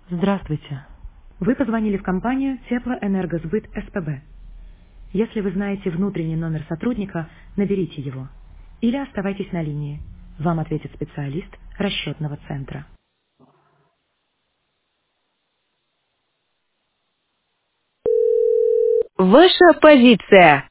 Здравствуйте. Вы позвонили в компанию Теплоэнергосбыт СПБ. Если вы знаете внутренний номер сотрудника, наберите его. Или оставайтесь на линии. Вам ответит специалист расчетного центра. Ваша позиция.